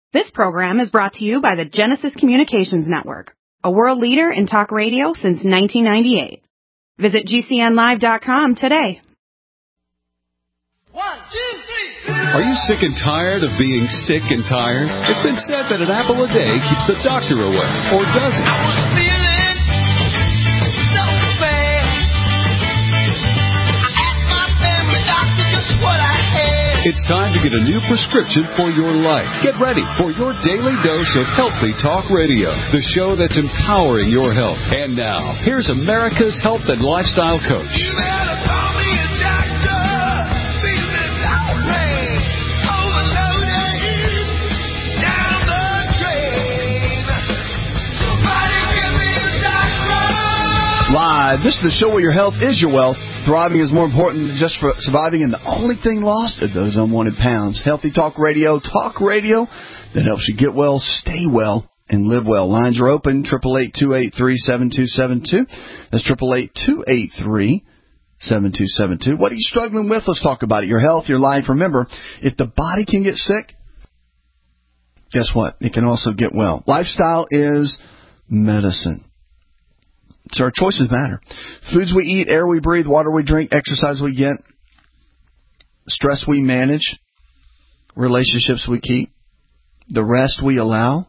This program is brought to you by the Genesis Communications Network, a world leader in talk radio since 1998. Visit GCNlive.com today. 1, 2, 3. Are you sick and tired of being sick and tired? It's been said that an apple a day keeps the doctor away, or does it? I was feeling so bad. I asked my family doctor just what I had. It's time to get a new prescription for your life. Get ready for your daily dose of Healthy Talk Radio, the show that's empowering your health. And now, here's America's health and lifestyle coach. You better call me a doctor. Feeling lonely, overloaded, down the drain. Somebody give me a doctor. Live. This is the show where your health is your wealth. Thriving is more important than just for surviving, and the only thing lost are those unwanted pounds. Healthy Talk Radio that helps you get well, stay well, and live well. Lines are open, 888-283-7272. That's 888-283-7272. What are you struggling with? Let's talk about it. Your health, your life. Remember, if the body can get sick, guess what? It can also get well. Lifestyle is medicine. So our choices matter. Foods we eat, air we breathe, water we drink, exercise we get, stress we manage, relationships we keep, the rest we allow,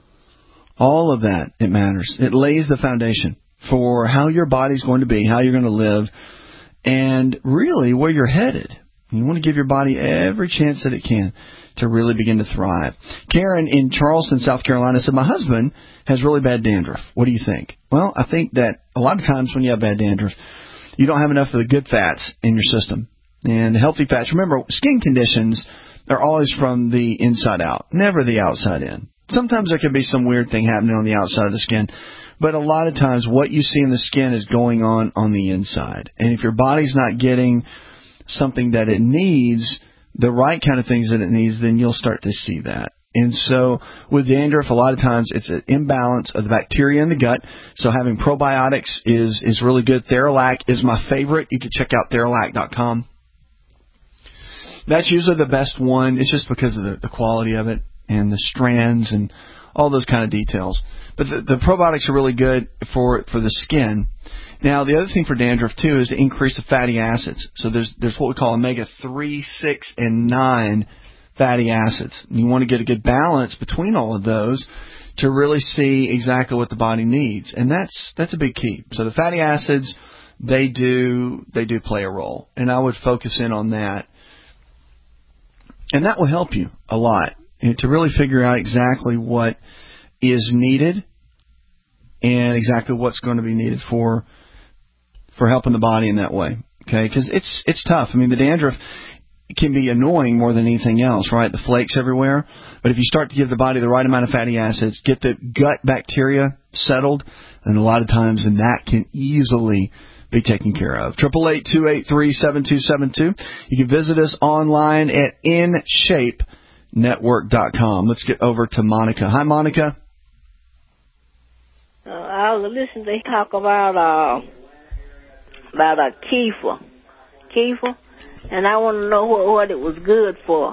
all of that, it matters. It lays the foundation for how your body's going to be, how you're going to live, and really where you're headed. You want to give your body every chance that it can to really begin to thrive. Karen in Charleston, South Carolina said, my husband has really bad dandruff. What do you think? Well, I think that a lot of times when you have bad dandruff, you don't have enough of the good fats in your system. And healthy fats, remember, skin conditions are always from the inside out, never the outside in. Sometimes there can be some weird thing happening on the outside of the skin, but a lot of times what you see in the skin is going on the inside. And if your body's not getting something that it needs, the right kind of things that it needs, then you'll start to see that. And so with dandruff, a lot of times it's an imbalance of the bacteria in the gut. So having probiotics is really good. Theralac is my favorite. You can check out Theralac.com. That's usually the best one. It's just because of the quality of it and the strands and all those kind of details. But the probiotics are really good for the skin. Now, the other thing for dandruff, too, is to increase the fatty acids. So there's what we call omega-3, 6, and 9 fatty acids. And you want to get a good balance between all of those to really see exactly what the body needs. And that's a big key. So the fatty acids, they do play a role. And I would focus in on that. And that will help you a lot to really figure out exactly what is needed and exactly what's going to be needed for helping the body in that way, okay? Because it's tough. I mean, the dandruff can be annoying more than anything else, right? The flakes everywhere. But if you start to give the body the right amount of fatty acids, get the gut bacteria settled, and a lot of times then that can easily be taken care of. 888-283-7272. You can visit us online at InShapeNetwork.com. Let's get over to Monica. Hi, Monica. I was listening. They talk about a kefir, and I want to know what it was good for.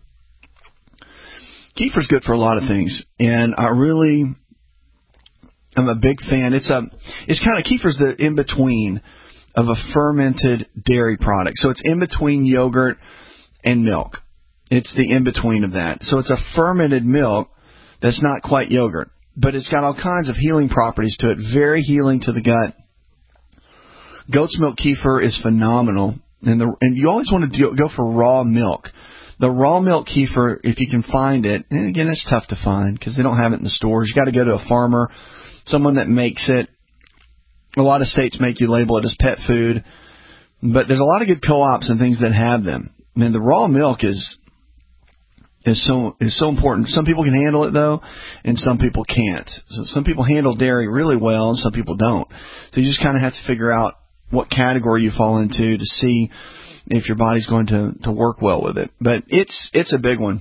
Kefir's good for a lot of things, and I'm a big fan. It's kind of, kefir's the in between of a fermented dairy product, so it's in between yogurt and milk. It's the in between of that, so it's a fermented milk that's not quite yogurt, but it's got all kinds of healing properties to it. Very healing to the gut. Goat's milk kefir is phenomenal, and you always want to go for raw milk. The raw milk kefir, if you can find it, and again, it's tough to find because they don't have it in the stores. You got to go to a farmer, someone that makes it. A lot of states make you label it as pet food, but there's a lot of good co-ops and things that have them. I mean, the raw milk is so important. Some people can handle it though, and some people can't. So some people handle dairy really well, and some people don't. So you just kind of have to figure out what category you fall into to see if your body's going to work well with it. But it's a big one.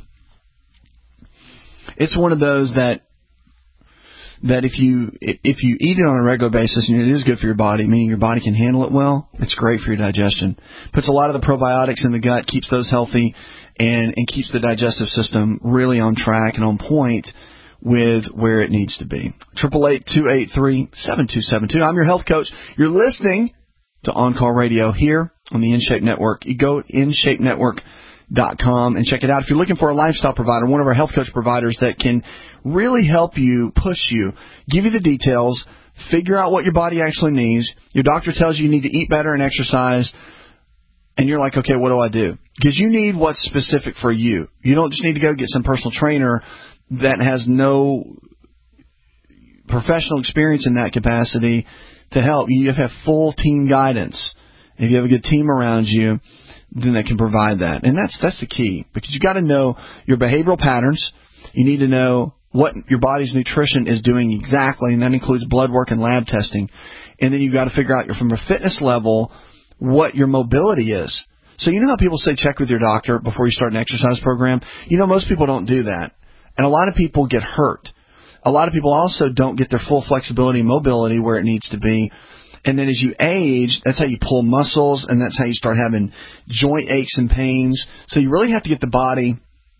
It's one of those that if you eat it on a regular basis, and it is good for your body, meaning your body can handle it well, it's great for your digestion. Puts a lot of the probiotics in the gut, keeps those healthy, and keeps the digestive system really on track and on point with where it needs to be. 888-283-7272. I'm your health coach. You're listening to On Call Radio here on the InShape Network. You go to InShapeNetwork.com and check it out. If you're looking for a lifestyle provider, one of our health coach providers that can really help you, push you, give you the details, figure out what your body actually needs. Your doctor tells you need to eat better and exercise, and you're like, okay, what do I do? Because you need what's specific for you. You don't just need to go get some personal trainer that has no professional experience in that capacity to help. You have to have full team guidance. If you have a good team around you, then they can provide that. And that's the key, because you got to know your behavioral patterns. You need to know what your body's nutrition is doing exactly, and that includes blood work and lab testing. And then you've got to figure out from a fitness level what your mobility is. So you know how people say check with your doctor before you start an exercise program? You know, most people don't do that. And a lot of people get hurt. A lot of people also don't get their full flexibility and mobility where it needs to be. And then as you age, that's how you pull muscles, and that's how you start having joint aches and pains. So you really have to get the body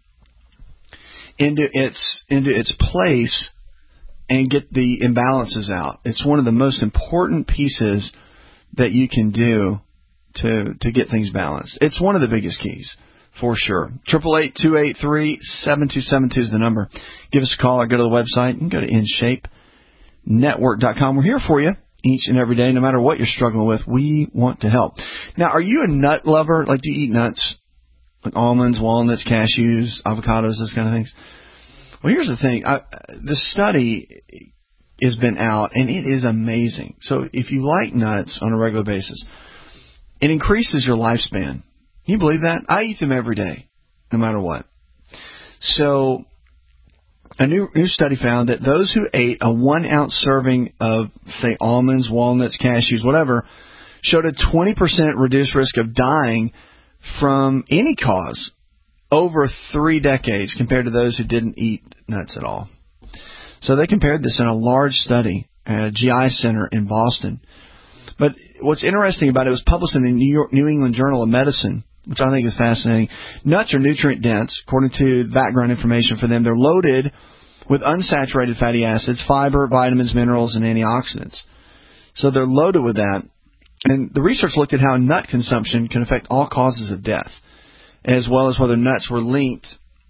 into its place and get the imbalances out. It's one of the most important pieces that you can do to get things balanced. It's one of the biggest keys, for sure. 888-283-7272 is the number. Give us a call or go to the website and go to InShapeNetwork.com. We're here for you each and every day, no matter what you're struggling with. We want to help. Now, are you a nut lover? Like, do you eat nuts? Like almonds, walnuts, cashews, avocados, those kind of things? Well, here's the thing. The study has been out, and it is amazing. So if you like nuts on a regular basis, it increases your lifespan. Can you believe that? I eat them every day, no matter what. So a new study found that those who ate a 1-ounce serving of, say, almonds, walnuts, cashews, whatever, showed a 20% reduced risk of dying from any cause over 3 decades compared to those who didn't eat nuts at all. So they compared this in a large study at a GI center in Boston. But what's interesting about it was published in the New England Journal of Medicine, which I think is fascinating. Nuts are nutrient dense, according to background information for them. They're loaded with unsaturated fatty acids, fiber, vitamins, minerals, and antioxidants. So they're loaded with that. And the research looked at how nut consumption can affect all causes of death, as well as whether nuts were linked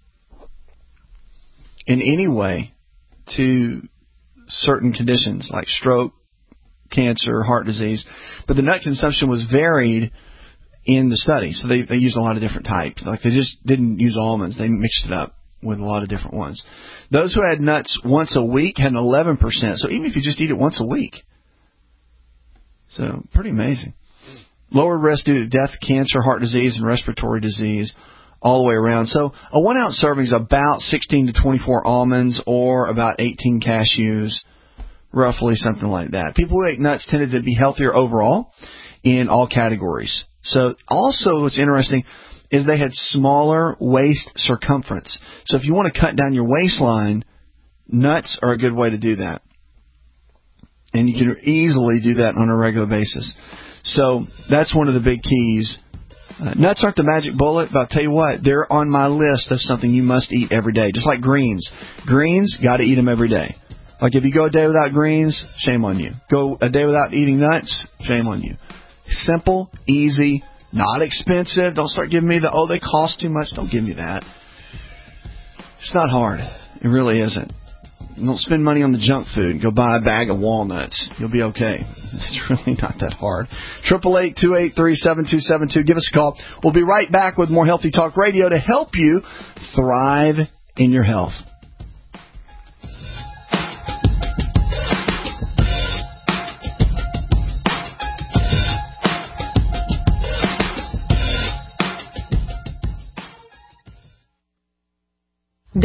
in any way to certain conditions like stroke, cancer, heart disease. But the nut consumption was varied in the study. So they used a lot of different types. Like, they just didn't use almonds. They mixed it up with a lot of different ones. Those who had nuts once a week had an 11%. So even if you just eat it once a week. So pretty amazing. Lower risk due to death, cancer, heart disease, and respiratory disease all the way around. So a 1-ounce serving is about 16 to 24 almonds or about 18 cashews, roughly something like that. People who ate nuts tended to be healthier overall in all categories. So also what's interesting is they had smaller waist circumference. So if you want to cut down your waistline, nuts are a good way to do that. And you can easily do that on a regular basis. So that's one of the big keys. Nuts aren't the magic bullet, but I'll tell you what, they're on my list of something you must eat every day. Just like greens. Greens, got to eat them every day. Like if you go a day without greens, shame on you. Go a day without eating nuts, shame on you. Simple, easy, not expensive. Don't start giving me they cost too much. Don't give me that. It's not hard. It really isn't. Don't spend money on the junk food. Go buy a bag of walnuts. You'll be okay. It's really not that hard. 888-283-7272. Give us a call. We'll be right back with more Healthy Talk Radio to help you thrive in your health.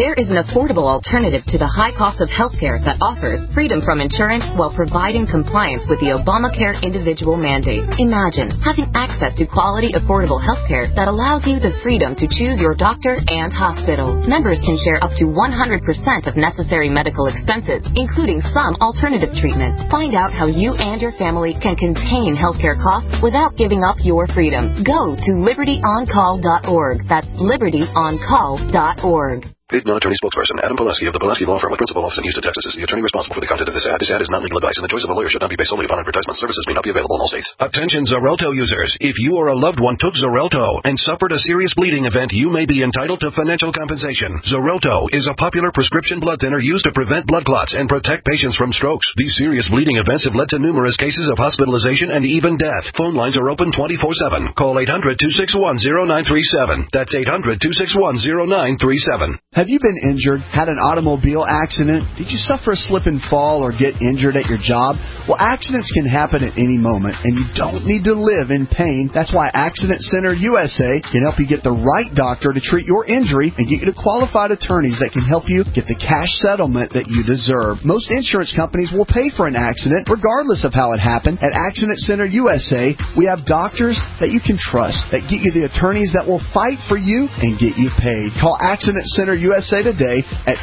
There is an affordable alternative to the high cost of healthcare that offers freedom from insurance while providing compliance with the Obamacare individual mandate. Imagine having access to quality, affordable healthcare that allows you the freedom to choose your doctor and hospital. Members can share up to 100% of necessary medical expenses, including some alternative treatments. Find out how you and your family can contain healthcare costs without giving up your freedom. Go to libertyoncall.org. That's libertyoncall.org. Paid non-attorney spokesperson Adam Pulaski of the Pulaski Law Firm with principal office in Houston, Texas is the attorney responsible for the content of this ad. This ad is not legal advice, and the choice of a lawyer should not be based solely upon advertisement. Services may not be available in all states. Attention Xarelto users. If you or a loved one took Xarelto and suffered a serious bleeding event, you may be entitled to financial compensation. Xarelto is a popular prescription blood thinner used to prevent blood clots and protect patients from strokes. These serious bleeding events have led to numerous cases of hospitalization and even death. Phone lines are open 24/7. Call 800-261-0937. That's 800-261-0937. Have you been injured? Had an automobile accident? Did you suffer a slip and fall or get injured at your job? Well, accidents can happen at any moment, and you don't need to live in pain. That's why Accident Center USA can help you get the right doctor to treat your injury and get you to qualified attorneys that can help you get the cash settlement that you deserve. Most insurance companies will pay for an accident regardless of how it happened. At Accident Center USA, we have doctors that you can trust, that get you the attorneys that will fight for you and get you paid. Call Accident Center USA today at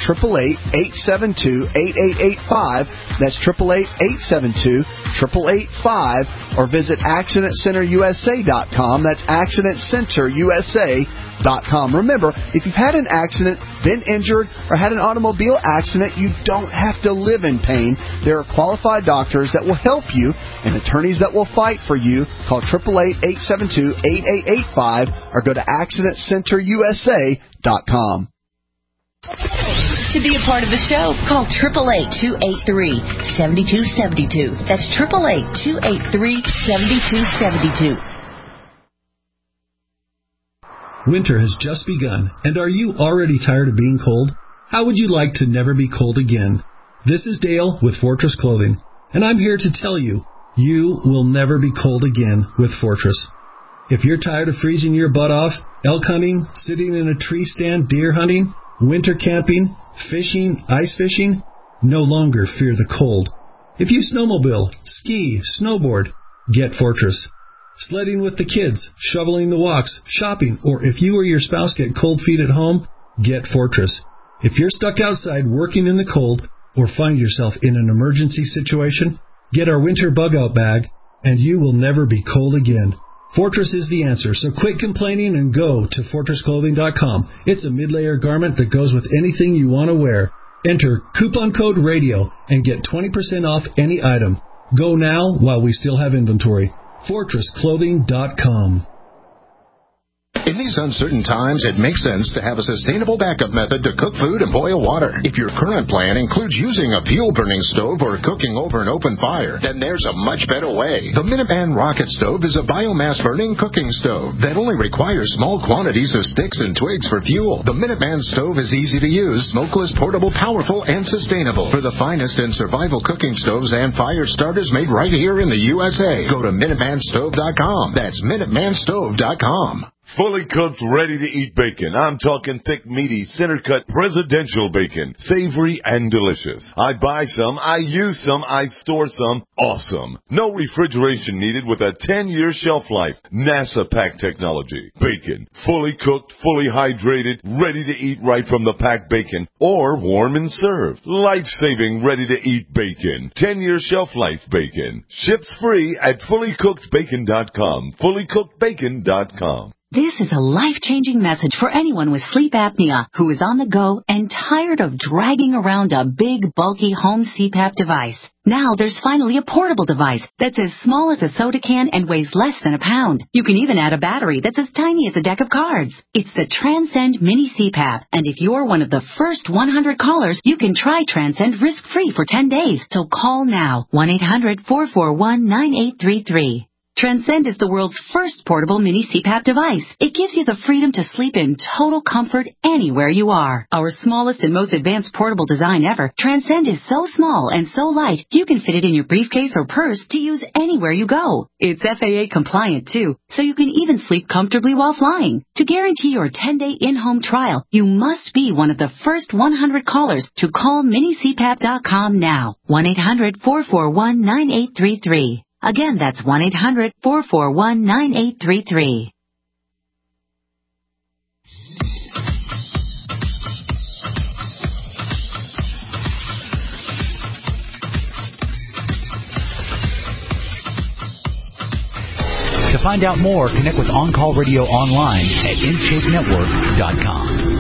888-872-8885. That's 888-872-8885. Or visit AccidentCenterUSA.com. That's AccidentCenterUSA.com. Remember, if you've had an accident, been injured, or had an automobile accident, you don't have to live in pain. There are qualified doctors that will help you and attorneys that will fight for you. Call 888-872-8885 or go to AccidentCenterUSA.com. To be a part of the show, call 888-283-7272. That's 888-283-7272. Winter has just begun, and are you already tired of being cold? How would you like to never be cold again? This is Dale with Fortress Clothing, and I'm here to tell you, you will never be cold again with Fortress. If you're tired of freezing your butt off, elk hunting, sitting in a tree stand, deer hunting, winter camping, fishing, ice fishing, no longer fear the cold. If you snowmobile, ski, snowboard, get Fortress. Sledding with the kids, shoveling the walks, shopping, or if you or your spouse get cold feet at home, get Fortress. If you're stuck outside working in the cold or find yourself in an emergency situation, get our winter bug-out bag, and you will never be cold again. Fortress is the answer, so quit complaining and go to FortressClothing.com. It's a mid-layer garment that goes with anything you want to wear. Enter coupon code RADIO and get 20% off any item. Go now while we still have inventory. FortressClothing.com. In these uncertain times, it makes sense to have a sustainable backup method to cook food and boil water. If your current plan includes using a fuel-burning stove or cooking over an open fire, then there's a much better way. The Minuteman Rocket Stove is a biomass-burning cooking stove that only requires small quantities of sticks and twigs for fuel. The Minuteman Stove is easy to use, smokeless, portable, powerful, and sustainable. For the finest in survival cooking stoves and fire starters made right here in the USA, go to MinutemanStove.com. That's MinutemanStove.com. Fully cooked, ready-to-eat bacon. I'm talking thick, meaty, center-cut, presidential bacon. Savory and delicious. I buy some, I use some, I store some. Awesome. No refrigeration needed with a 10-year shelf life. NASA pack technology. Bacon. Fully cooked, fully hydrated, ready to eat right from the packed bacon. Or warm and served. Life-saving, ready-to-eat bacon. 10-year shelf life bacon. Ships free at fullycookedbacon.com. Fullycookedbacon.com. This is a life-changing message for anyone with sleep apnea who is on the go and tired of dragging around a big, bulky home CPAP device. Now there's finally a portable device that's as small as a soda can and weighs less than a pound. You can even add a battery that's as tiny as a deck of cards. It's the Transcend Mini CPAP, and if you're one of the first 100 callers, you can try Transcend risk-free for 10 days. So call now, 1-800-441-9833. Transcend is the world's first portable mini CPAP device. It gives you the freedom to sleep in total comfort anywhere you are. Our smallest and most advanced portable design ever, Transcend is so small and so light, you can fit it in your briefcase or purse to use anywhere you go. It's FAA compliant too, so you can even sleep comfortably while flying. To guarantee your 10-day in-home trial, you must be one of the first 100 callers to call minicpap.com now. 1-800-441-9833. Again, that's 1-800-441-9833. To find out more, connect with On Call Radio online at InShapeNetwork.com.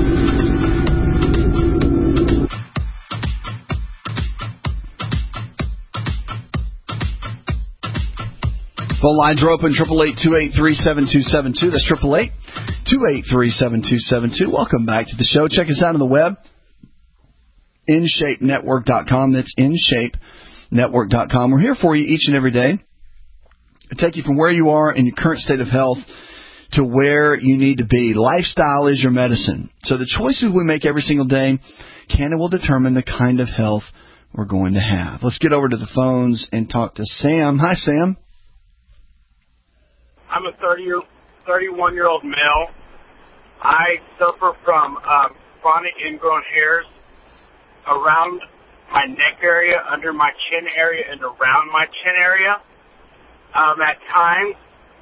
Phone lines are open, 888-283-7272. That's 888-283-7272. Welcome back to the show. Check us out on the web, InShapeNetwork.com. That's InShapeNetwork.com. We're here for you each and every day to take you from where you are in your current state of health to where you need to be. Lifestyle is your medicine. So the choices we make every single day can and will determine the kind of health we're going to have. Let's get over to the phones and talk to Sam. Hi, Sam. I'm a 31-year-old male. I suffer from chronic ingrown hairs around my neck area, under my chin area, and around my chin area. At times,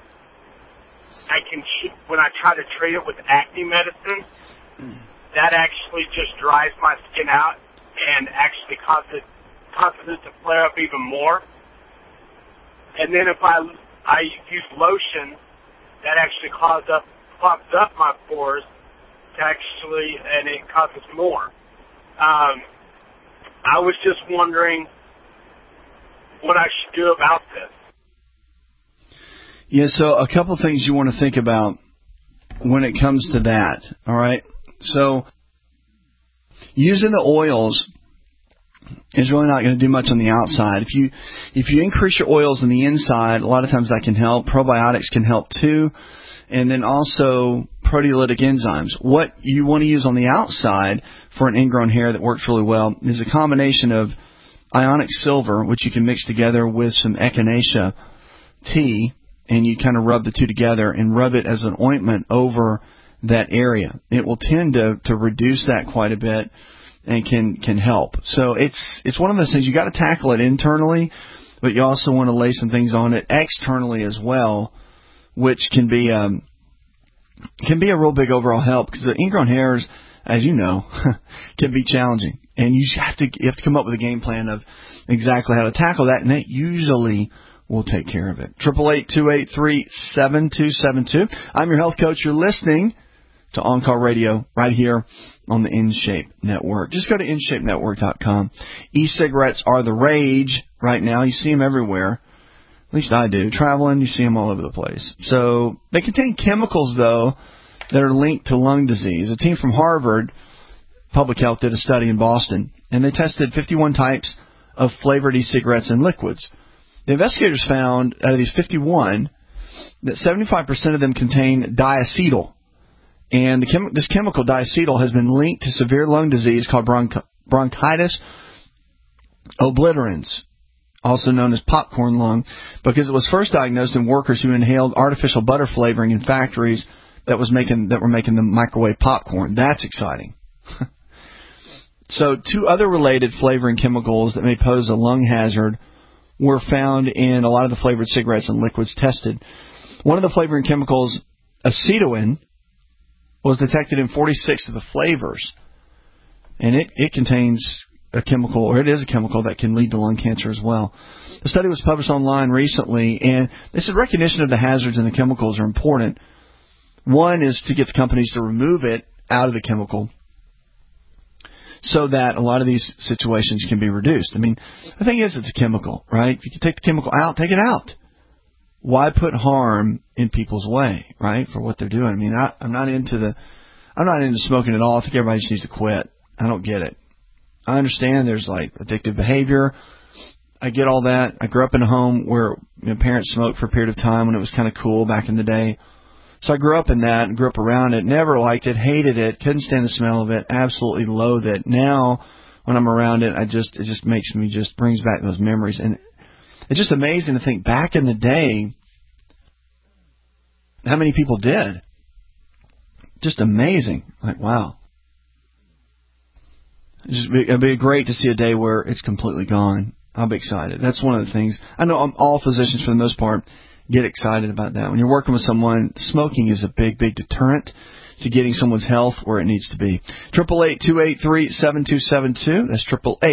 when I try to treat it with acne medicine, that actually just dries my skin out and actually causes it to flare up even more. And then if I use lotion, that actually clogs up my pores, and it causes more. I was just wondering what I should do about this. Yeah, so a couple of things you want to think about when it comes to that, all right? So using the oils is really not going to do much on the outside. If you increase your oils on the inside, a lot of times that can help. Probiotics can help too. And then also proteolytic enzymes. What you want to use on the outside for an ingrown hair that works really well is a combination of ionic silver, which you can mix together with some echinacea tea, and you kind of rub the two together and rub it as an ointment over that area. It will tend to reduce that quite a bit and can help. So it's one of those things, you got to tackle it internally, but you also want to lay some things on it externally as well, which can be a real big overall help, because the ingrown hairs, as you know, can be challenging, and you have to come up with a game plan of exactly how to tackle that, and that usually will take care of it. 888-283-7272. I'm your health coach. You're listening to On Call Radio right here on the InShape Network. Just go to InShapeNetwork.com. E-cigarettes are the rage right now. You see them everywhere. At least I do. Traveling, you see them all over the place. So they contain chemicals, though, that are linked to lung disease. A team from Harvard Public Health did a study in Boston, and they tested 51 types of flavored e-cigarettes and liquids. The investigators found, out of these 51, that 75% of them contain diacetyl. And this chemical, diacetyl, has been linked to severe lung disease called bronchitis obliterans, also known as popcorn lung, because it was first diagnosed in workers who inhaled artificial butter flavoring in factories that were making the microwave popcorn. That's exciting. So 2 other related flavoring chemicals that may pose a lung hazard were found in a lot of the flavored cigarettes and liquids tested. One of the flavoring chemicals, acetoin, was detected in 46 of the flavors, and it contains a chemical, or it is a chemical that can lead to lung cancer as well. The study was published online recently, and they said recognition of the hazards in the chemicals are important. One is to get the companies to remove it out of the chemical so that a lot of these situations can be reduced. I mean, the thing is, it's a chemical, right? If you can take the chemical out, take it out. Why put harm in people's way, right, for what they're doing? I mean, I'm not into smoking at all. I think everybody just needs to quit. I don't get it. I understand there's like addictive behavior. I get all that. I grew up in a home where parents smoked for a period of time when it was kind of cool back in the day. So I grew up in that and grew up around it. Never liked it, hated it, couldn't stand the smell of it, absolutely loathe it. Now, when I'm around it, it just makes me, just brings back those memories. And it's just amazing to think back in the day how many people did. Just amazing. Like, wow. It'd be great to see a day where it's completely gone. I'll be excited. That's one of the things. I know all physicians, for the most part, get excited about that. When you're working with someone, smoking is a big, big deterrent to getting someone's health where it needs to be. 888-283-7272. That's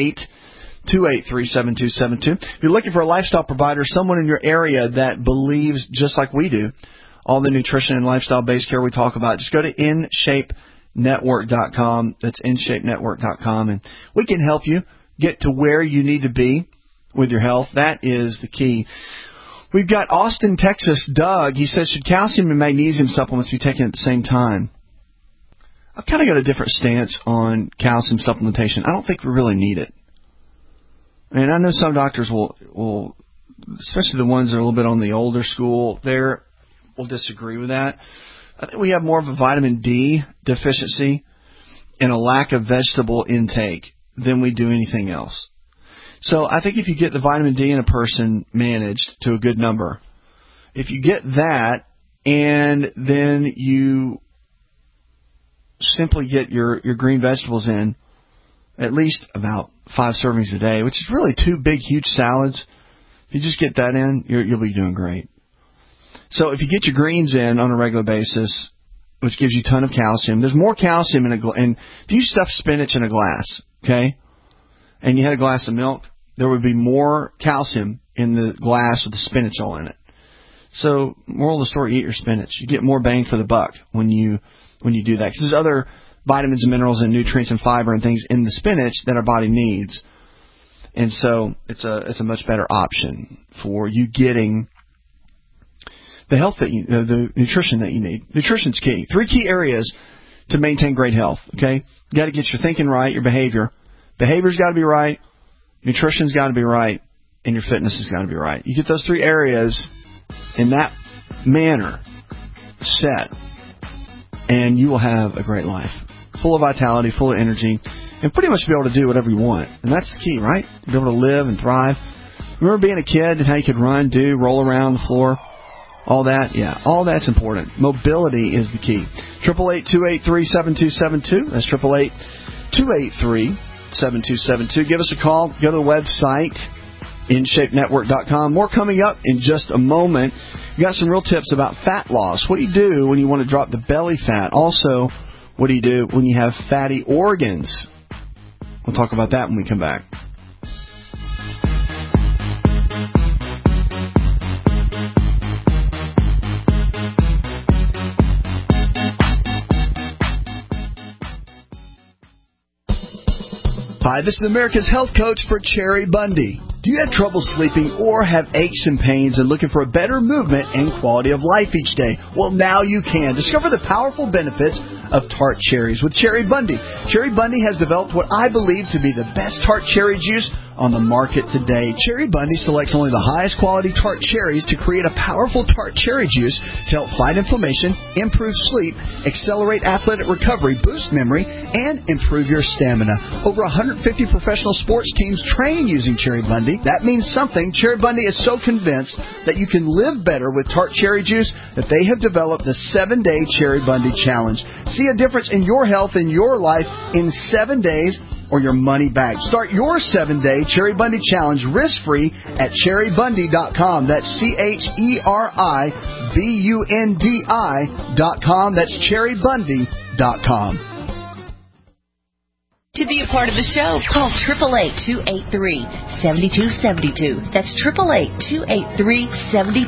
888-283-7272. If you're looking for a lifestyle provider, someone in your area that believes just like we do, all the nutrition and lifestyle-based care we talk about, just go to InShapeNetwork.com. That's InShapeNetwork.com, and we can help you get to where you need to be with your health. That is the key. We've got Austin, Texas, Doug. He says, should calcium and magnesium supplements be taken at the same time? I've kind of got a different stance on calcium supplementation. I don't think we really need it. And I know some doctors will, especially the ones that are a little bit on the older school, will disagree with that. I think we have more of a vitamin D deficiency and a lack of vegetable intake than we do anything else. So I think if you get the vitamin D in a person managed to a good number, if you get that and then you simply get your green vegetables in, at least about 5 servings a day, which is really 2 big, huge salads. If you just get that in, you'll be doing great. So if you get your greens in on a regular basis, which gives you a ton of calcium, there's more calcium in and if you stuff spinach in a glass, okay, and you had a glass of milk, there would be more calcium in the glass with the spinach all in it. So, moral of the story, eat your spinach. You get more bang for the buck when you do that. Because there's other vitamins and minerals and nutrients and fiber and things in the spinach that our body needs. And so, it's a much better option for you getting the health the nutrition that you need. Nutrition's key. 3 key areas to maintain great health, okay? You got to get your thinking right, your behavior. Behavior's got to be right, nutrition's got to be right, and your fitness has got to be right. You get those 3 areas in that manner set, and you will have a great life. Full of vitality, full of energy, and pretty much be able to do whatever you want. And that's the key, right? Be able to live and thrive. Remember being a kid and how you could run, roll around the floor? All that, yeah, all that's important. Mobility is the key. 888-283-7272. That's 888-283-7272. Give us a call. Go to the website, InShapeNetwork.com. More coming up in just a moment. You got some real tips about fat loss. What do you do when you want to drop the belly fat? Also, what do you do when you have fatty organs? We'll talk about that when we come back. Hi, this is America's Health Coach for Cherry Bundy. Do you have trouble sleeping or have aches and pains and looking for a better movement and quality of life each day? Well, now you can. Discover the powerful benefits of tart cherries with Cherry Bundy. Cherry Bundy has developed what I believe to be the best tart cherry juice on the market today. Cherry Bundy selects only the highest quality tart cherries to create a powerful tart cherry juice to help fight inflammation, improve sleep, accelerate athletic recovery, boost memory, and improve your stamina. Over 150 professional sports teams train using Cherry Bundy. That means something. Cherry Bundy is so convinced that you can live better with tart cherry juice that they have developed the 7-Day Cherry Bundy Challenge. See a difference in your health and your life in 7 days or your money back. Start your 7-Day Cherry Bundy Challenge risk-free at CherryBundy.com. That's CherryBundi.com. That's CherryBundy.com. To be a part of the show, call 888-283-7272. That's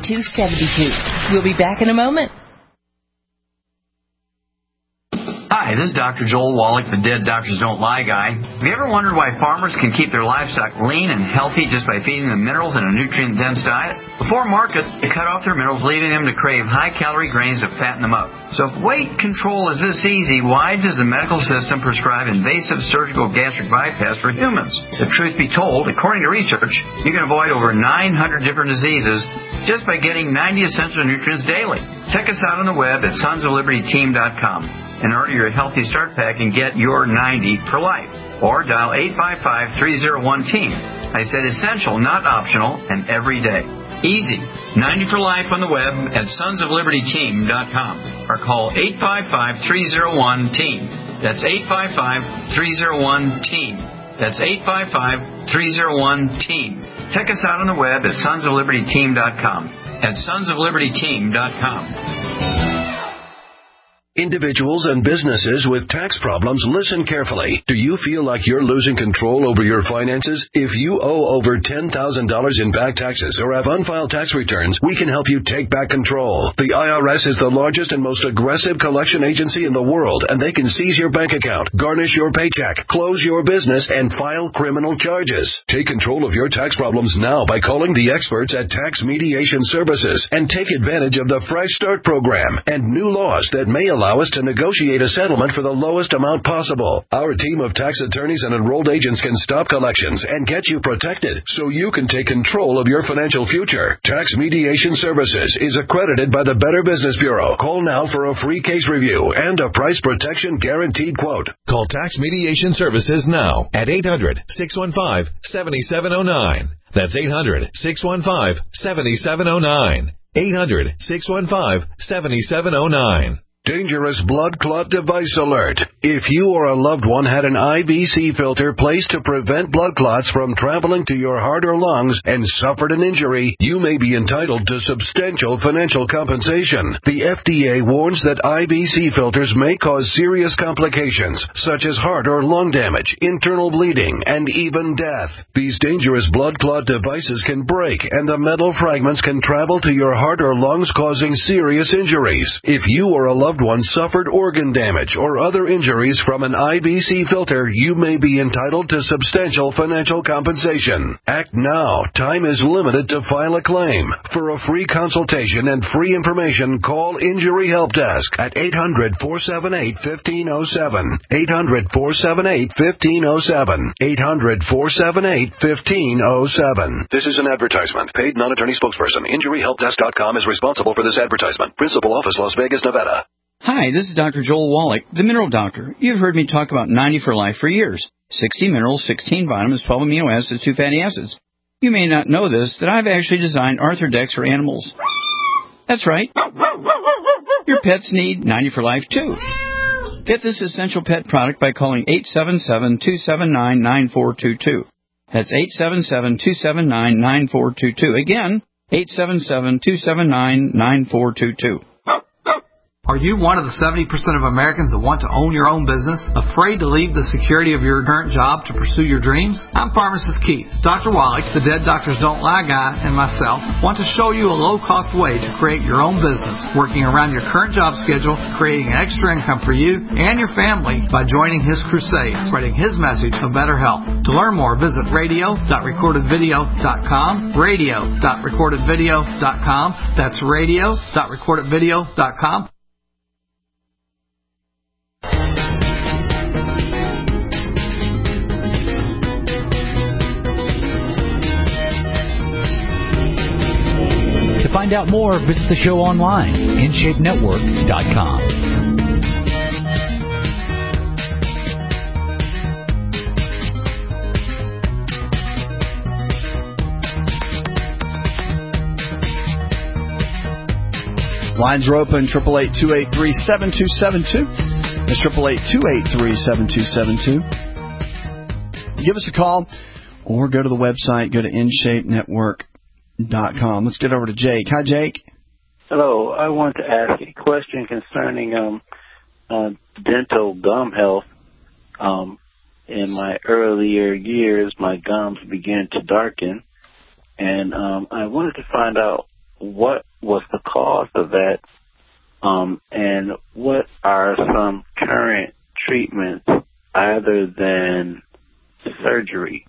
888-283-7272. We'll be back in a moment. Hi, Hi, this is Dr. Joel Wallach, the Dead Doctors Don't Lie guy. Have you ever wondered why farmers can keep their livestock lean and healthy just by feeding them minerals in a nutrient-dense diet? Before market, they cut off their minerals, leaving them to crave high-calorie grains to fatten them up. So if weight control is this easy, why does the medical system prescribe invasive surgical gastric bypass for humans? The truth be told, according to research, you can avoid over 900 different diseases just by getting 90 essential nutrients daily. Check us out on the web at sonsoflibertyteam.com. And order your Healthy Start Pack and get your 90 for life. Or dial 855-301-TEAM. I said essential, not optional, and every day. Easy. 90 for life on the web at sonsoflibertyteam.com. Or call 855-301-TEAM. That's 855-301-TEAM. That's 855-301-TEAM. Check us out on the web at sonsoflibertyteam.com. At sonsoflibertyteam.com. Individuals and businesses with tax problems, listen carefully. Do you feel like you're losing control over your finances? If you owe over $10,000 in back taxes or have unfiled tax returns, we can help you take back control. The IRS is the largest and most aggressive collection agency in the world, and they can seize your bank account, garnish your paycheck, close your business, and file criminal charges. Take control of your tax problems now by calling the experts at Tax Mediation Services and take advantage of the Fresh Start program and new laws that may allow us to negotiate a settlement for the lowest amount possible. Our team of tax attorneys and enrolled agents can stop collections and get you protected so you can take control of your financial future. Tax Mediation Services is accredited by the Better Business Bureau. Call now for a free case review and a price protection guaranteed quote. Call Tax Mediation Services now at 800-615-7709. That's 800-615-7709. 800-615-7709. Dangerous blood clot device alert. If you or a loved one had an IVC filter placed to prevent blood clots from traveling to your heart or lungs and suffered an injury, you may be entitled to substantial financial compensation. The FDA warns that IVC filters may cause serious complications, such as heart or lung damage, internal bleeding, and even death. These dangerous blood clot devices can break, and the metal fragments can travel to your heart or lungs, causing serious injuries. If you or a loved one suffered organ damage or other injuries from an IVC filter, you may be entitled to substantial financial compensation. Act now. Time is limited to file a claim. For a free consultation and free information, call Injury Help Desk at 800-478-1507. 800-478-1507. 800-478-1507. This is an advertisement. Paid non-attorney spokesperson. InjuryHelpDesk.com is responsible for this advertisement. Principal office, Las Vegas, Nevada. Hi, this is Dr. Joel Wallach, the Mineral Doctor. You've heard me talk about 90 for life for years. 60 minerals, 16 vitamins, 12 amino acids, 2 fatty acids. You may not know this, that I've actually designed Arthrodex for animals. That's right. Your pets need 90 for life, too. Get this essential pet product by calling 877-279-9422. That's 877-279-9422. Again, 877-279-9422. Are you one of the 70% of Americans that want to own your own business, afraid to leave the security of your current job to pursue your dreams? I'm Pharmacist Keith. Dr. Wallach, the Dead Doctors Don't Lie guy, and myself want to show you a low-cost way to create your own business, working around your current job schedule, creating an extra income for you and your family by joining his crusade, spreading his message of better health. To learn more, visit radio.recordedvideo.com, radio.recordedvideo.com. That's radio.recordedvideo.com. To find out more, visit the show online, InShapeNetwork.com. Lines are open, 888-283-7272. That's 888-283-7272. Give us a call or go to the website, go to InShapeNetwork.com. Let's get over to Jake. Hi, Jake. Hello. I want to ask a question concerning dental gum health. In my earlier years, my gums began to darken, and I wanted to find out what was the cause of that, and what are some current treatments other than surgery?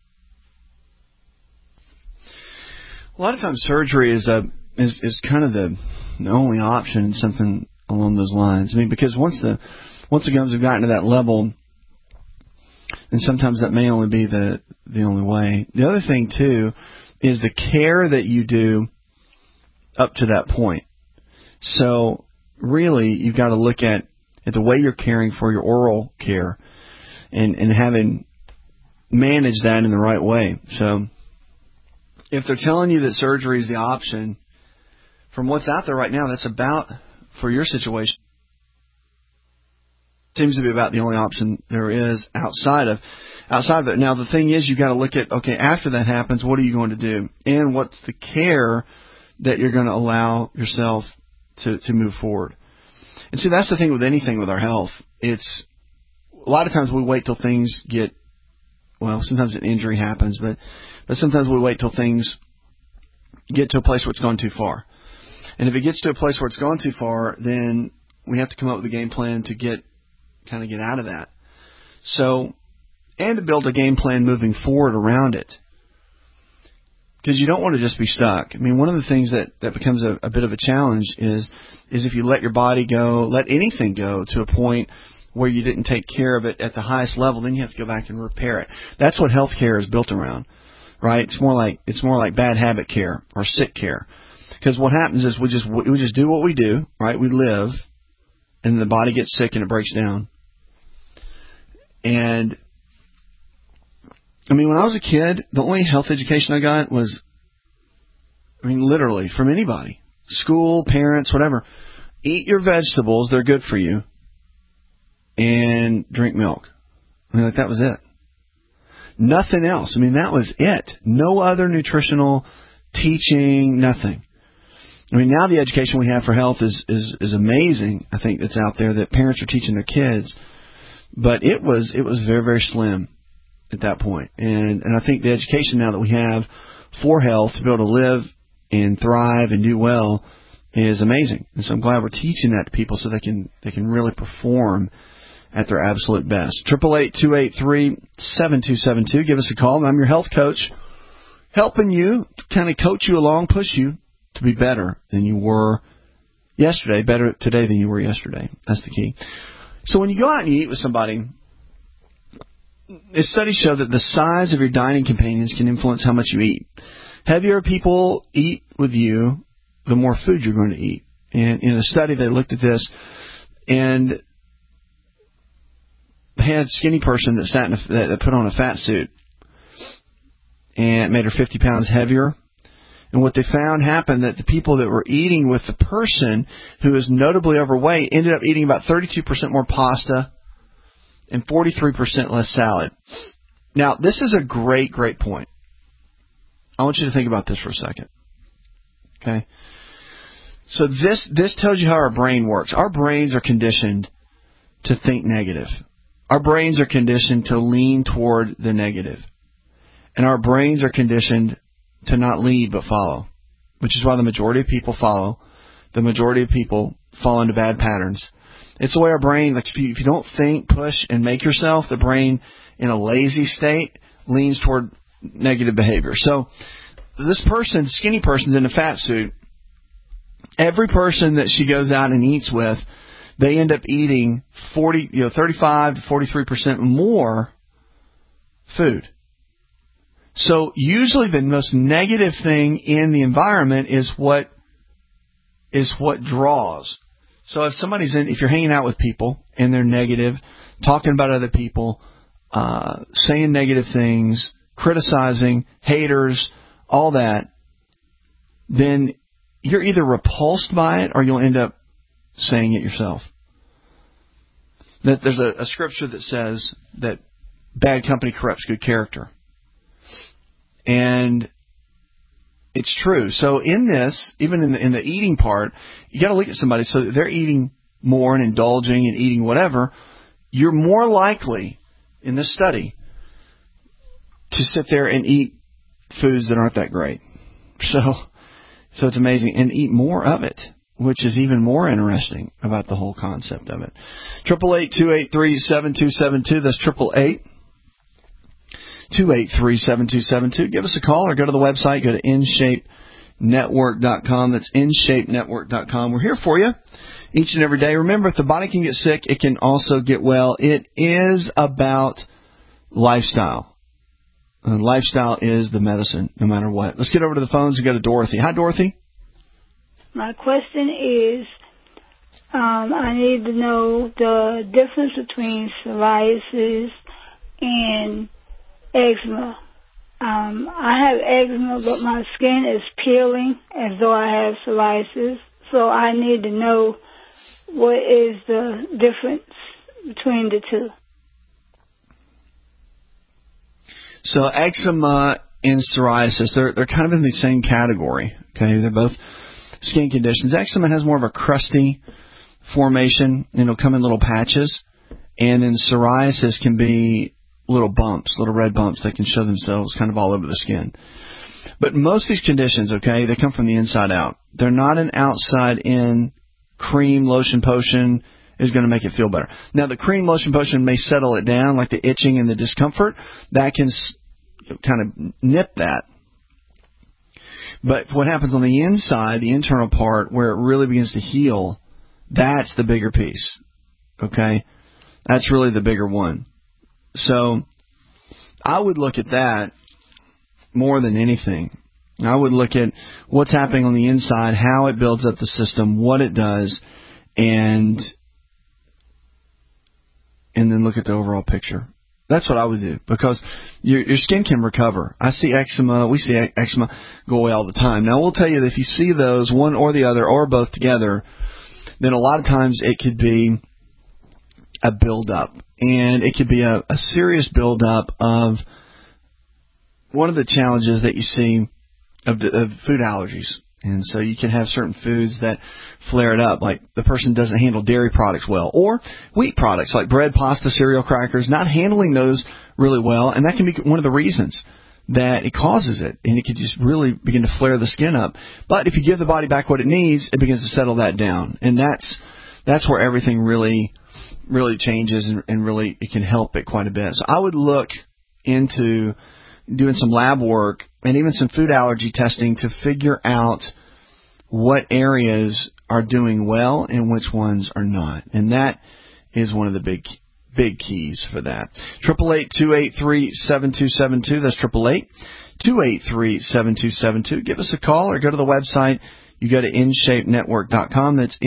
A lot of times surgery is kind of the only option, something along those lines. I mean, because once the gums have gotten to that level, then sometimes that may only be the only way. The other thing too is the care that you do up to that point. So really, you've got to look at the way you're caring for your oral care and having managed that in the right way. So if they're telling you that surgery is the option, from what's out there right now, that's about, for your situation, seems to be about the only option there is outside of it. Now, the thing is, you've got to look at, okay, after that happens, what are you going to do? And what's the care that you're going to allow yourself to move forward? And see, that's the thing with anything with our health. It's a lot of times we wait till things get, well, sometimes an injury happens, but sometimes we wait till things get to a place where it's gone too far. And if it gets to a place where it's gone too far, then we have to come up with a game plan to get out of that. So, and to build a game plan moving forward around it. Because you don't want to just be stuck. I mean, one of the things that becomes a bit of a challenge is if you let your body go, let anything go to a point where you didn't take care of it at the highest level, then you have to go back and repair it. That's what healthcare is built around, right? It's more like bad habit care or sick care. Because what happens is we just do what we do, right? We live, and the body gets sick and it breaks down. And I mean, when I was a kid, the only health education I got was, I mean, literally from anybody, school, parents, whatever. Eat your vegetables; they're good for you. And drink milk. I mean, like, that was it. Nothing else. I mean, that was it. No other nutritional teaching, nothing. I mean, now the education we have for health is amazing. I think that's out there that parents are teaching their kids, but it was very, very slim at that point. And I think the education now that we have for health to be able to live and thrive and do well is amazing. And so I'm glad we're teaching that to people so they can really perform at their absolute best. 888-283-7272. Give us a call. I'm your health coach, helping you, kind of coach you along, push you to be better than you were yesterday, better today than you were yesterday. That's the key. So when you go out and you eat with somebody, studies show that the size of your dining companions can influence how much you eat. Heavier people eat with you, the more food you're going to eat. And in a study, they looked at this, and they had a skinny person that put on a fat suit, and it made her 50 pounds heavier. And what they found happened that the people that were eating with the person who was notably overweight ended up eating about 32% more pasta and 43% less salad. Now, this is a great, great point. I want you to think about this for a second. Okay? So this tells you how our brain works. Our brains are conditioned to think negative. Our brains are conditioned to lean toward the negative. And our brains are conditioned to not lead but follow, which is why the majority of people follow. The majority of people fall into bad patterns. It's the way our brain, like if you don't think, push, and make yourself, the brain in a lazy state leans toward negative behavior. So this person, skinny person's in a fat suit. Every person that she goes out and eats with, they end up eating 35 to 43% more food. So usually the most negative thing in the environment is what draws. So if if you're hanging out with people and they're negative, talking about other people, saying negative things, criticizing, haters, all that, then you're either repulsed by it or you'll end up saying it yourself. That there's a scripture that says that bad company corrupts good character. And it's true. So in this, even in the eating part, you got to look at somebody. So they're eating more and indulging and eating whatever. You're more likely in this study to sit there and eat foods that aren't that great. So it's amazing, and eat more of it. which is even more interesting about the whole concept of it. 888-283-7272. That's 888-283-7272. Give us a call or go to the website. Go to InShapeNetwork.com. That's InShapeNetwork.com. We're here for you each and every day. Remember, if the body can get sick, it can also get well. It is about lifestyle. And lifestyle is the medicine, no matter what. Let's get over to the phones and go to Dorothy. Hi, Dorothy. My question is, I need to know the difference between psoriasis and eczema. I have eczema, but my skin is peeling as though I have psoriasis. So I need to know what is the difference between the two. So eczema and psoriasis, they're kind of in the same category. Okay, they're both skin conditions. Eczema has more of a crusty formation, and it'll come in little patches. And then psoriasis can be little bumps, little red bumps that can show themselves kind of all over the skin. But most of these conditions, okay, they come from the inside out. They're not an outside-in cream, lotion, potion is going to make it feel better. Now, the cream, lotion, potion may settle it down, like the itching and the discomfort. That can kind of nip that. But what happens on the inside, the internal part, where it really begins to heal, that's the bigger piece. Okay? That's really the bigger one. So I would look at that more than anything. I would look at what's happening on the inside, how it builds up the system, what it does, and then look at the overall picture. That's what I would do, because your skin can recover. We see eczema go away all the time. Now, we'll tell you that if you see those, one or the other, or both together, then a lot of times it could be a buildup. And it could be a serious buildup of one of the challenges that you see of food allergies. And so you can have certain foods that flare it up, like the person doesn't handle dairy products well, or wheat products like bread, pasta, cereal, crackers, not handling those really well. And that can be one of the reasons that it causes it. And it can just really begin to flare the skin up. But if you give the body back what it needs, it begins to settle that down. And that's where everything really changes, and really it can help it quite a bit. So I would look into doing some lab work and even some food allergy testing to figure out what areas are doing well and which ones are not. And that is one of the big keys for that. 888-283-7272. That's 888-283-7272. Give us a call or go to the website. You go to InShapeNetwork.com. That's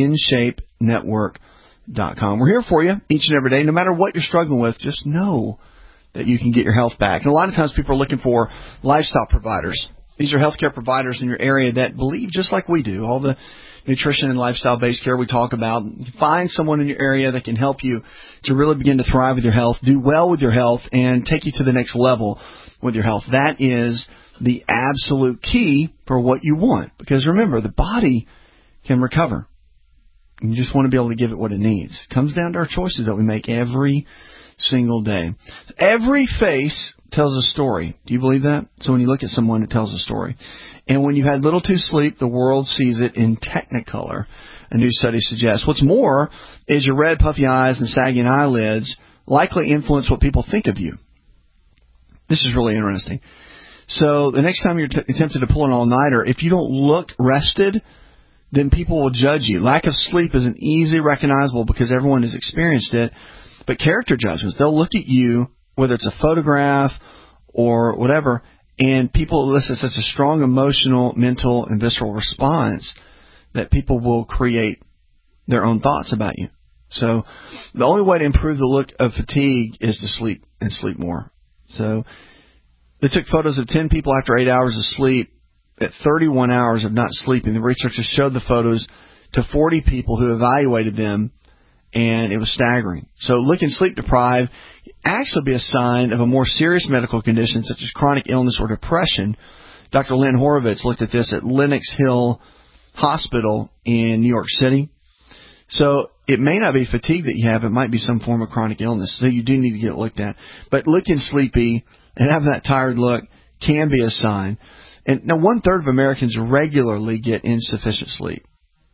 InShapeNetwork.com. We're here for you each and every day. No matter what you're struggling with, just know that you can get your health back. And a lot of times people are looking for lifestyle providers. These are healthcare providers in your area that believe just like we do. All the nutrition and lifestyle-based care we talk about. Find someone in your area that can help you to really begin to thrive with your health, do well with your health, and take you to the next level with your health. That is the absolute key for what you want. Because remember, the body can recover. You just want to be able to give it what it needs. It comes down to our choices that we make every single day. Every face tells a story. Do you believe that? So when you look at someone, it tells a story. And when you've had little to sleep, the world sees it in technicolor, a new study suggests. What's more is your red, puffy eyes and sagging eyelids likely influence what people think of you. This is really interesting. So the next time you're tempted to pull an all-nighter, if you don't look rested, then people will judge you. Lack of sleep is an easy recognizable because everyone has experienced it. But character judgments, they'll look at you, whether it's a photograph or whatever, and people elicit such a strong emotional, mental, and visceral response that people will create their own thoughts about you. So the only way to improve the look of fatigue is to sleep and sleep more. So they took photos of 10 people after 8 hours of sleep at 31 hours of not sleeping. The researchers showed the photos to 40 people who evaluated them, and it was staggering. So looking sleep deprived actually be a sign of a more serious medical condition such as chronic illness or depression. Dr. Lynn Horowitz looked at this at Lenox Hill Hospital in New York City. So it may not be fatigue that you have. It might be some form of chronic illness. So you do need to get looked at. But looking sleepy and having that tired look can be a sign. And now 1/3 of Americans regularly get insufficient sleep.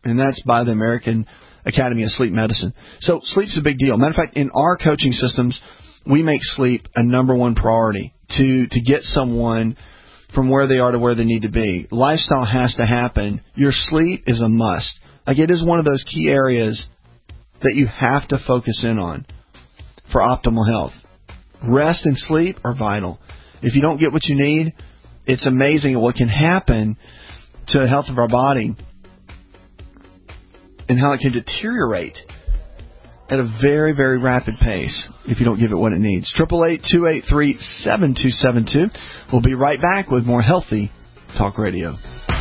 And that's by the American Academy of Sleep Medicine. So sleep's a big deal. Matter of fact, in our coaching systems, we make sleep a number one priority to get someone from where they are to where they need to be. Lifestyle has to happen. Your sleep is a must. Like, it is one of those key areas that you have to focus in on for optimal health. Rest and sleep are vital. If you don't get what you need, it's amazing what can happen to the health of our body and how it can deteriorate at a very, very rapid pace if you don't give it what it needs. 888-283-7272. We'll be right back with more Healthy Talk Radio.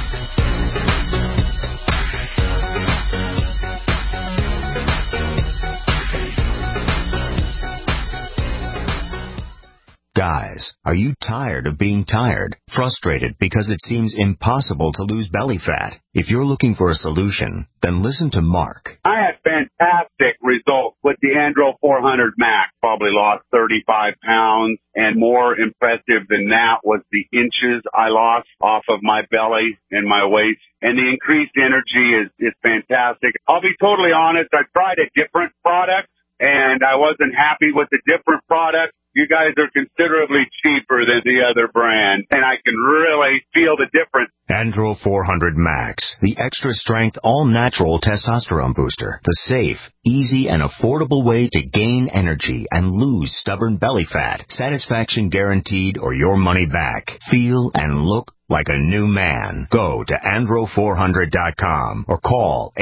Guys, are you tired of being tired? Frustrated because it seems impossible to lose belly fat? If you're looking for a solution, then listen to Mark. I had fantastic results with the Andro 400 Max. Probably lost 35 pounds, and more impressive than that was the inches I lost off of my belly and my waist. And the increased energy is fantastic. I'll be totally honest, I tried a different product, and I wasn't happy with the different product. You guys are considerably cheaper than the other brand, and I can really feel the difference. Andro 400 Max, the extra-strength, all-natural testosterone booster. The safe, easy, and affordable way to gain energy and lose stubborn belly fat. Satisfaction guaranteed or your money back. Feel and look like a new man. Go to andro400.com or call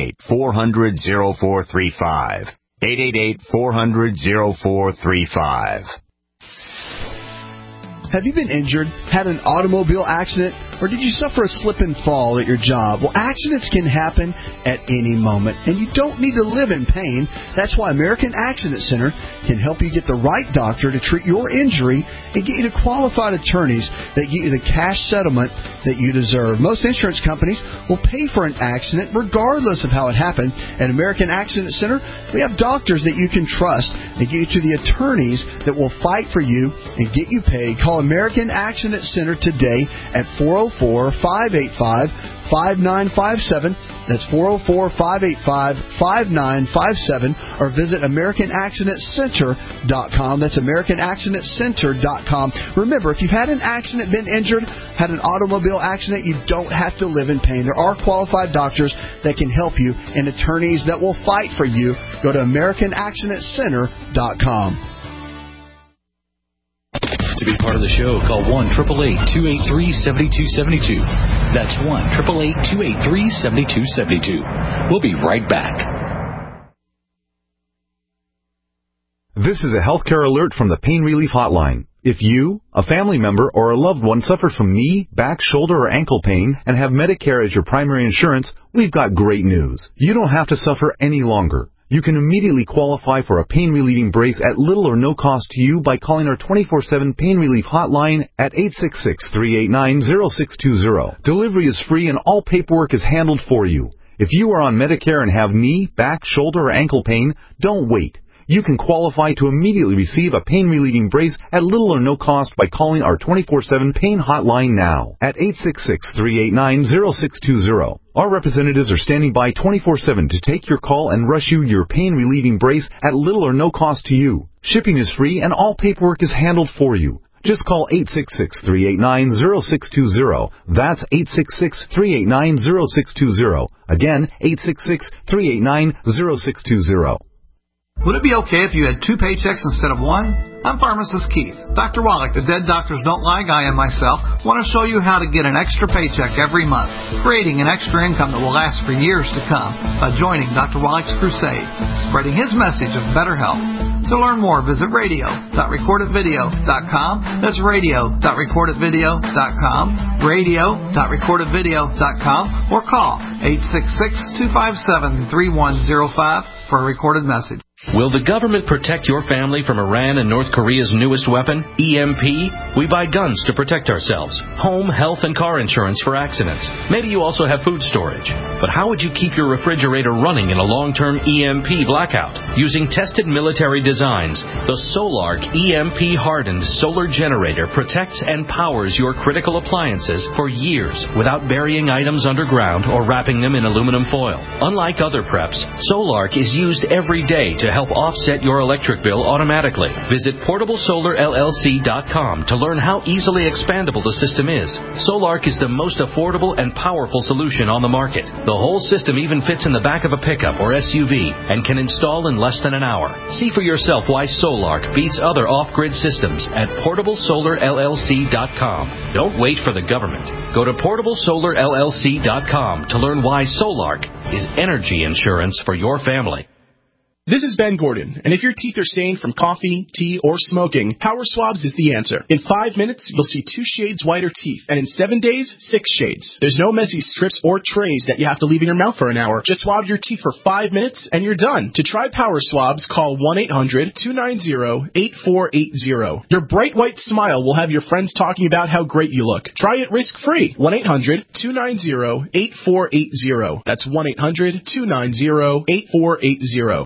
888-400-0435. 888-400-0435. Have you been injured, had an automobile accident, or did you suffer a slip and fall at your job? Well, accidents can happen at any moment, and you don't need to live in pain. That's why American Accident Center can help you get the right doctor to treat your injury and get you to qualified attorneys that get you the cash settlement that you deserve. Most insurance companies will pay for an accident regardless of how it happened. At American Accident Center, we have doctors that you can trust and get you to the attorneys that will fight for you and get you paid. Call American Accident Center today at 404-585-5957. That's 404-585-5957. Or visit AmericanAccidentCenter.com. That's AmericanAccidentCenter.com. Remember, if you've had an accident, been injured, had an automobile accident, you don't have to live in pain. There are qualified doctors that can help you and attorneys that will fight for you. Go to AmericanAccidentCenter.com. To be part of the show, call 1-888-283-7272. That's 1-888-283-7272. We'll be right back. This is a healthcare alert from the Pain Relief Hotline. If you, a family member, or a loved one suffers from knee, back, shoulder, or ankle pain and have Medicare as your primary insurance, we've got great news. You don't have to suffer any longer. You can immediately qualify for a pain-relieving brace at little or no cost to you by calling our 24/7 Pain Relief Hotline at 866-389-0620. Delivery is free and all paperwork is handled for you. If you are on Medicare and have knee, back, shoulder, or ankle pain, don't wait. You can qualify to immediately receive a pain-relieving brace at little or no cost by calling our 24/7 Pain Hotline now at 866-389-0620. Our representatives are standing by 24/7 to take your call and rush you your pain-relieving brace at little or no cost to you. Shipping is free and all paperwork is handled for you. Just call 866-389-0620. That's 866-389-0620. Again, 866-389-0620. Would it be okay if you had two paychecks instead of one? I'm Pharmacist Keith. Dr. Wallach, the Dead Doctors Don't Lie guy, and myself want to show you how to get an extra paycheck every month, creating an extra income that will last for years to come by joining Dr. Wallach's crusade, spreading his message of better health. To learn more, visit radio.recordedvideo.com. That's radio.recordedvideo.com, radio.recordedvideo.com, or call 866-257-3105 for a recorded message. Will the government protect your family from Iran and North Korea's newest weapon, EMP? We buy guns to protect ourselves, home, health, and car insurance for accidents. Maybe you also have food storage. But how would you keep your refrigerator running in a long-term EMP blackout? Using tested military designs, the Solark EMP-hardened solar generator protects and powers your critical appliances for years without burying items underground or wrapping them in aluminum foil. Unlike other preps, Solark is used every day to help offset your electric bill automatically. Visit PortableSolarLLC.com to learn how easily expandable the system is. Solark is the most affordable and powerful solution on the market. The whole system even fits in the back of a pickup or SUV and can install in less than an hour. See for yourself why Solark beats other off-grid systems at PortableSolarLLC.com. Don't wait for the government. Go to PortableSolarLLC.com to learn why Solark is energy insurance for your family. This is Ben Gordon, and if your teeth are stained from coffee, tea, or smoking, Power Swabs is the answer. In 5 minutes, you'll see 2 shades whiter teeth, and in 7 days, 6 shades. There's no messy strips or trays that you have to leave in your mouth for an hour. Just swab your teeth for 5 minutes, and you're done. To try Power Swabs, call 1-800-290-8480. Your bright white smile will have your friends talking about how great you look. Try it risk-free. 1-800-290-8480. That's 1-800-290-8480.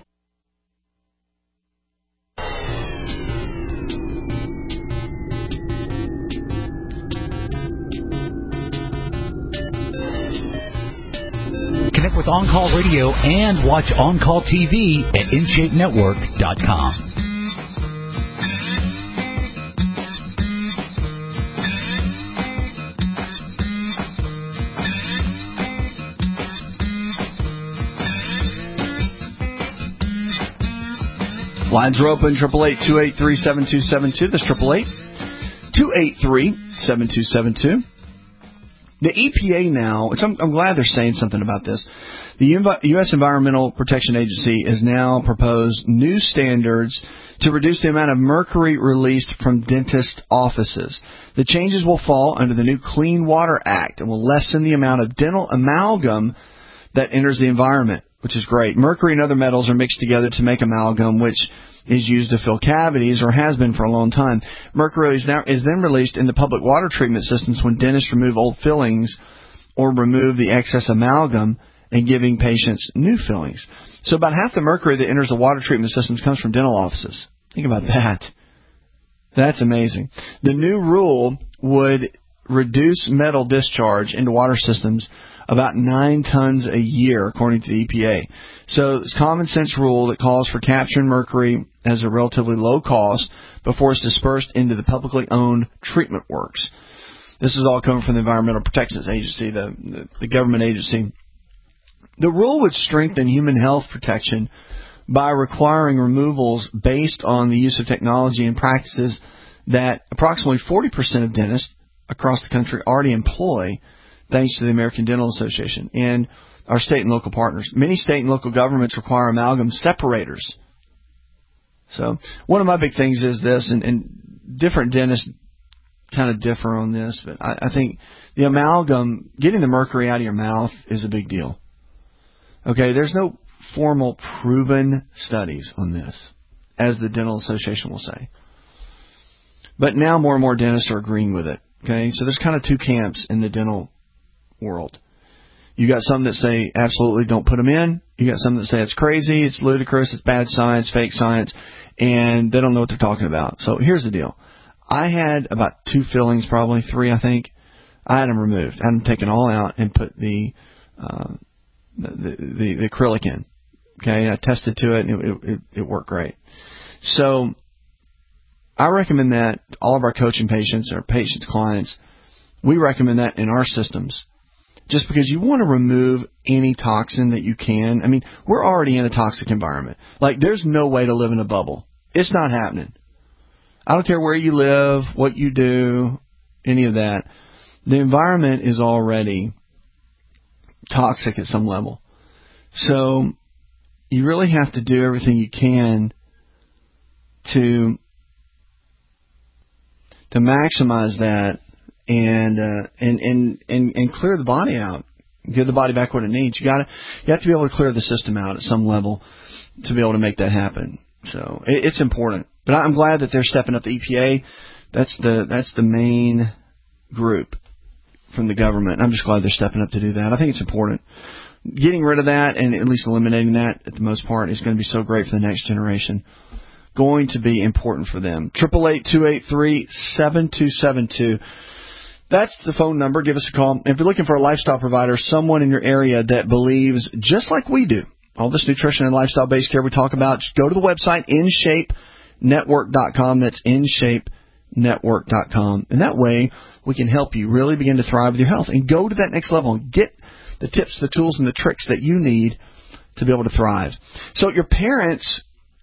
Connect with On Call Radio and watch On Call TV at InShapeNetwork.com. Lines are open, 888-283-7272. That's 888-283-7272. The EPA now, which I'm glad they're saying something about this, the U.S. Environmental Protection Agency has now proposed new standards to reduce the amount of mercury released from dentist offices. The changes will fall under the new Clean Water Act and will lessen the amount of dental amalgam that enters the environment, which is great. Mercury and other metals are mixed together to make amalgam, which is used to fill cavities, or has been for a long time. Mercury is then released in the public water treatment systems when dentists remove old fillings or remove the excess amalgam and giving patients new fillings. So about half the mercury that enters the water treatment systems comes from dental offices. Think about that. That's amazing. The new rule would reduce metal discharge into water systems about 9 tons a year, according to the EPA. So it's a common sense rule that calls for capturing mercury as a relatively low cost before it's dispersed into the publicly owned treatment works. This is all coming from the Environmental Protection Agency, the government agency. The rule would strengthen human health protection by requiring removals based on the use of technology and practices that approximately 40% of dentists across the country already employ, thanks to the American Dental Association and our state and local partners. Many state and local governments require amalgam separators. So one of my big things is this, and different dentists kind of differ on this, but I think the amalgam, getting the mercury out of your mouth is a big deal. Okay, there's no formal proven studies on this, as the Dental Association will say. But now more and more dentists are agreeing with it. Okay, so there's kind of two camps in the dental world. You got some that say absolutely don't put them in. You got some that say it's crazy, it's ludicrous, it's bad science, fake science, and they don't know what they're talking about. So here's the deal. I had about 2 fillings, probably 3, I think. I had them removed. I had them taken all out and put the acrylic in. Okay, I tested to it, and it worked great. So I recommend that to all of our coaching patients, our patients' clients, we recommend that in our systems. Just because you want to remove any toxin that you can. I mean, we're already in a toxic environment. Like, there's no way to live in a bubble. It's not happening. I don't care where you live, what you do, any of that. The environment is already toxic at some level. So you really have to do everything you can to maximize that and clear the body out, give the body back what it needs. You have to be able to clear the system out at some level to be able to make that happen. So it's important. But I'm glad that they're stepping up the EPA. That's the main group from the government. I'm just glad they're stepping up to do that. I think it's important. Getting rid of that and at least eliminating that at the most part is going to be so great for the next generation. Going to be important for them. 888-283-7272. That's the phone number. Give us a call. If you're looking for a lifestyle provider, someone in your area that believes just like we do, all this nutrition and lifestyle-based care we talk about, just go to the website, InShapeNetwork.com. That's InShapeNetwork.com. And that way we can help you really begin to thrive with your health and go to that next level and get the tips, the tools, and the tricks that you need to be able to thrive. So your parents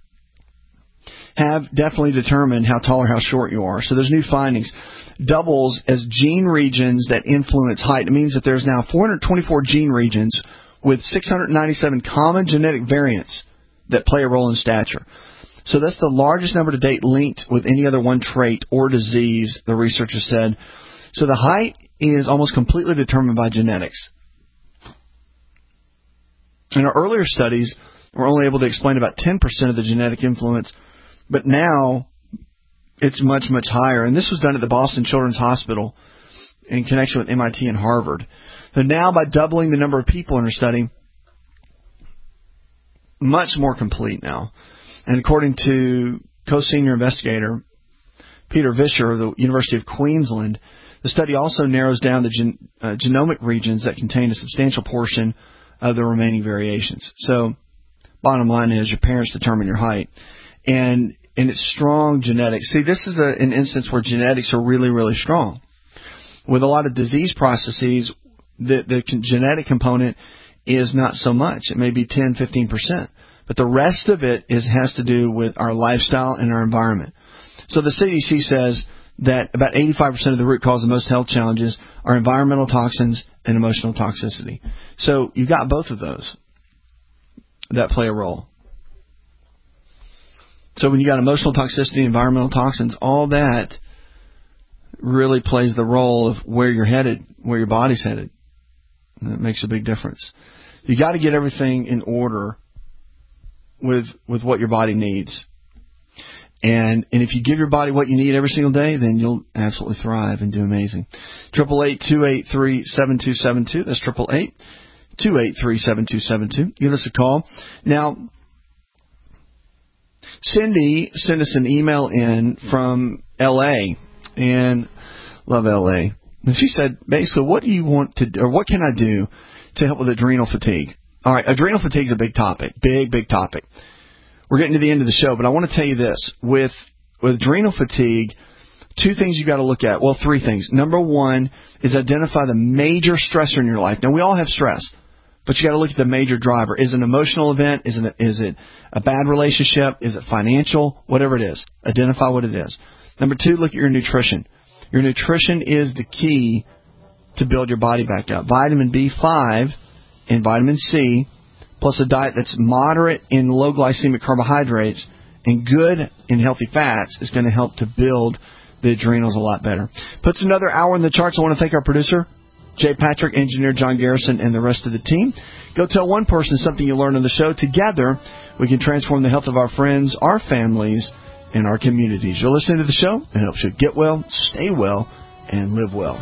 have definitely determined how tall or how short you are. So there's new findings. Doubles as gene regions that influence height. It means that there's now 424 gene regions with 697 common genetic variants that play a role in stature. So that's the largest number to date linked with any other one trait or disease, the researchers said. So the height is almost completely determined by genetics. In our earlier studies, we're only able to explain about 10% of the genetic influence, but now it's much, much higher. And this was done at the Boston Children's Hospital in connection with MIT and Harvard. So now by doubling the number of people in our study, much more complete now. And according to co-senior investigator Peter Vischer of the University of Queensland, the study also narrows down the genomic regions that contain a substantial portion of the remaining variations. So bottom line is your parents determine your height. And it's strong genetics. See, this is an instance where genetics are really, really strong. With a lot of disease processes, the genetic component is not so much. It may be 10, 15%. But the rest of it has to do with our lifestyle and our environment. So the CDC says that about 85% of the root cause of most health challenges are environmental toxins and emotional toxicity. So you've got both of those that play a role. So when you got emotional toxicity, environmental toxins, all that really plays the role of where you're headed, where your body's headed. And that makes a big difference. You got to get everything in order with what your body needs. And if you give your body what you need every single day, then you'll absolutely thrive and do amazing. 888-283-7272. That's 888-283-7272. Give us a call. Now, Cindy sent us an email in from L.A. and love L.A. And she said, basically, what do you want to do, or what can I do to help with adrenal fatigue? All right, adrenal fatigue is a big topic, big topic. We're getting to the end of the show, but I want to tell you this. With adrenal fatigue, two things you got to look at. Well, three things. Number one is identify the major stressor in your life. Now, we all have stress, but you got to look at the major driver. Is it an emotional event? Is it a bad relationship? Is it financial? Whatever it is, identify what it is. Number two, look at your nutrition. Your nutrition is the key to build your body back up. Vitamin B5 and vitamin C, plus a diet that's moderate in low glycemic carbohydrates and good in healthy fats is going to help to build the adrenals a lot better. Puts another hour in the charts. I want to thank our producer, Jay Patrick, engineer John Garrison, and the rest of the team. Go tell one person something you learned on the show. Together, we can transform the health of our friends, our families, and our communities. You're listening to the show, and it helps you get well, stay well, and live well.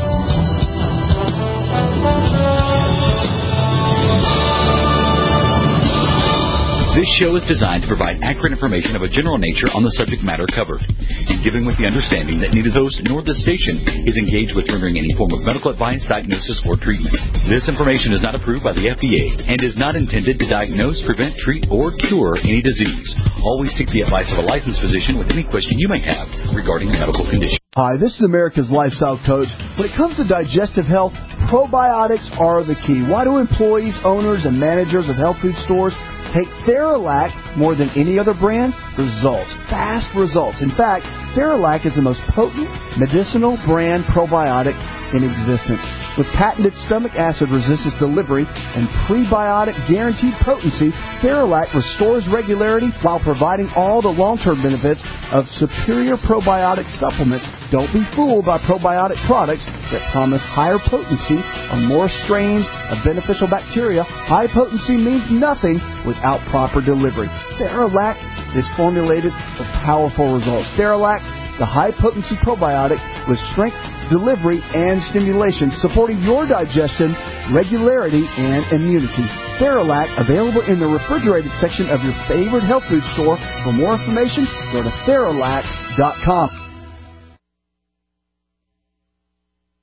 This show is designed to provide accurate information of a general nature on the subject matter covered, and given with the understanding that neither host nor the station is engaged with rendering any form of medical advice, diagnosis, or treatment. This information is not approved by the FDA and is not intended to diagnose, prevent, treat, or cure any disease. Always seek the advice of a licensed physician with any question you may have regarding a medical condition. Hi, this is America's Lifestyle Coach. When it comes to digestive health, probiotics are the key. Why do employees, owners, and managers of health food stores take Theralac more than any other brand? Results. Fast results. In fact, Theralac is the most potent medicinal brand probiotic in existence. With patented stomach acid resistance delivery and prebiotic guaranteed potency, Theralac restores regularity while providing all the long-term benefits of superior probiotic supplements. Don't be fooled by probiotic products that promise higher potency on more strains of beneficial bacteria. High potency means nothing without proper delivery. Theralac is formulated for powerful results. Theralac the high-potency probiotic with strength, delivery, and stimulation, supporting your digestion, regularity, and immunity. Theralac, available in the refrigerated section of your favorite health food store. For more information, go to Theralac.com.